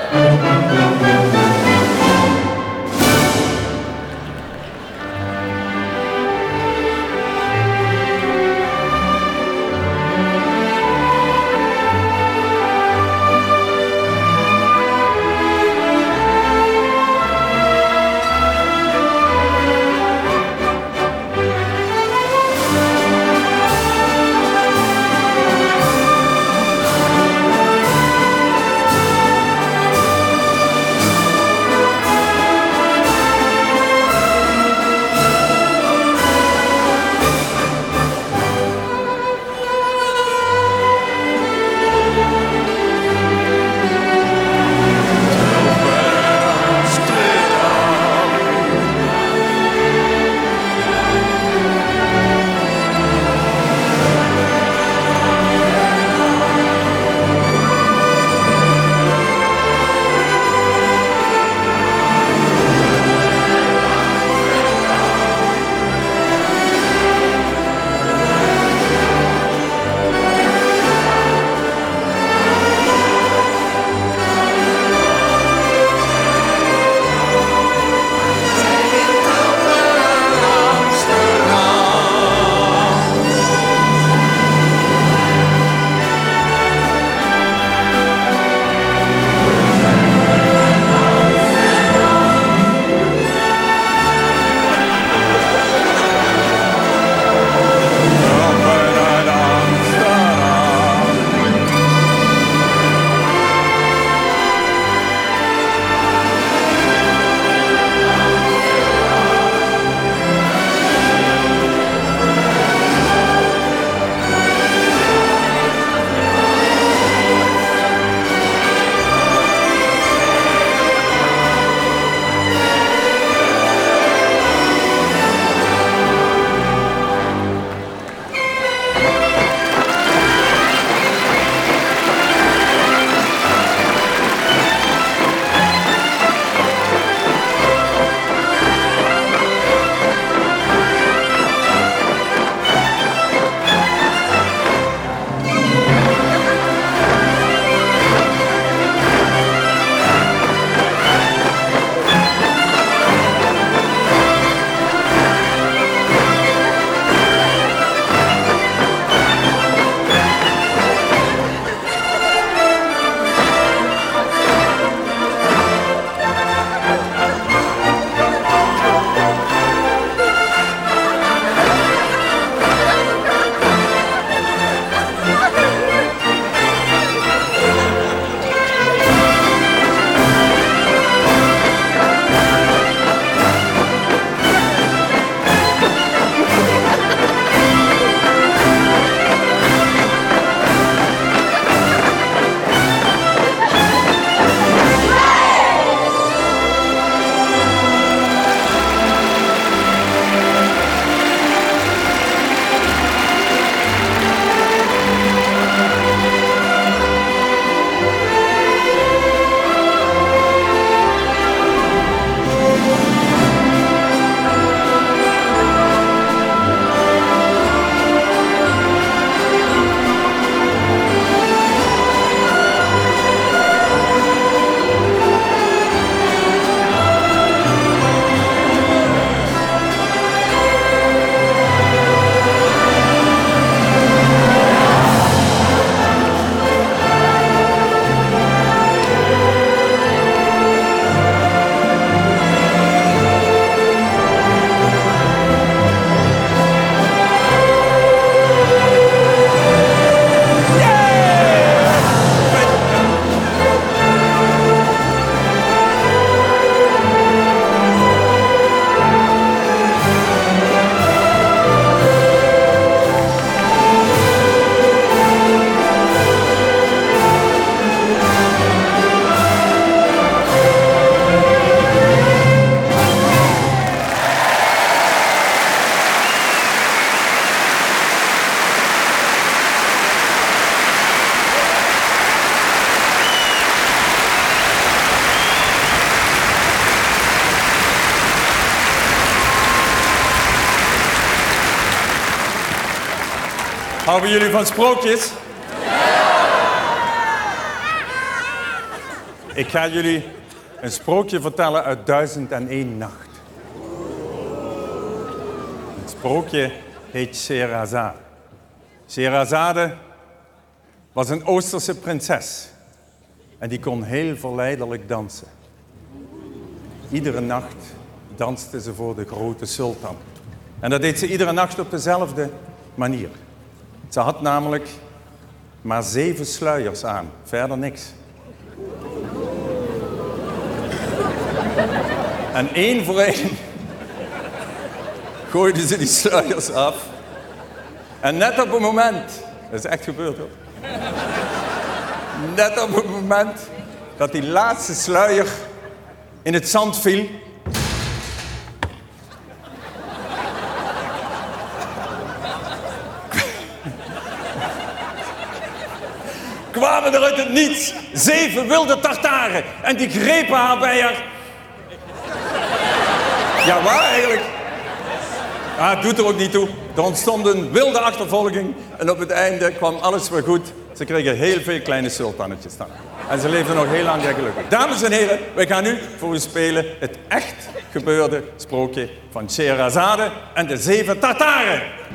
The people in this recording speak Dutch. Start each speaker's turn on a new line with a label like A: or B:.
A: Houden jullie van sprookjes? Ik ga jullie een sprookje vertellen uit 1001 Nacht. Het sprookje heet Scheherazade. Scheherazade was een Oosterse prinses. En die kon heel verleidelijk dansen. Iedere nacht danste ze voor de grote sultan. En dat deed ze iedere nacht op dezelfde manier. Ze had namelijk maar 7 sluiers aan, verder niks. En één voor één gooide ze die sluiers af. En net op het moment, dat is echt gebeurd hoor. Net op het moment dat die laatste sluier in het zand viel, kwamen er uit het niets 7 wilde tartaren en die grepen haar bij haar. Ja, waar eigenlijk? Ah, het doet er ook niet toe. Er ontstond een wilde achtervolging en op het einde kwam alles weer goed. Ze kregen heel veel kleine sultannetjes dan. En ze leefden nog heel lang gelukkig. Dames en heren, wij gaan nu voor u spelen het echt gebeurde sprookje van Scheherazade en de 7 tartaren.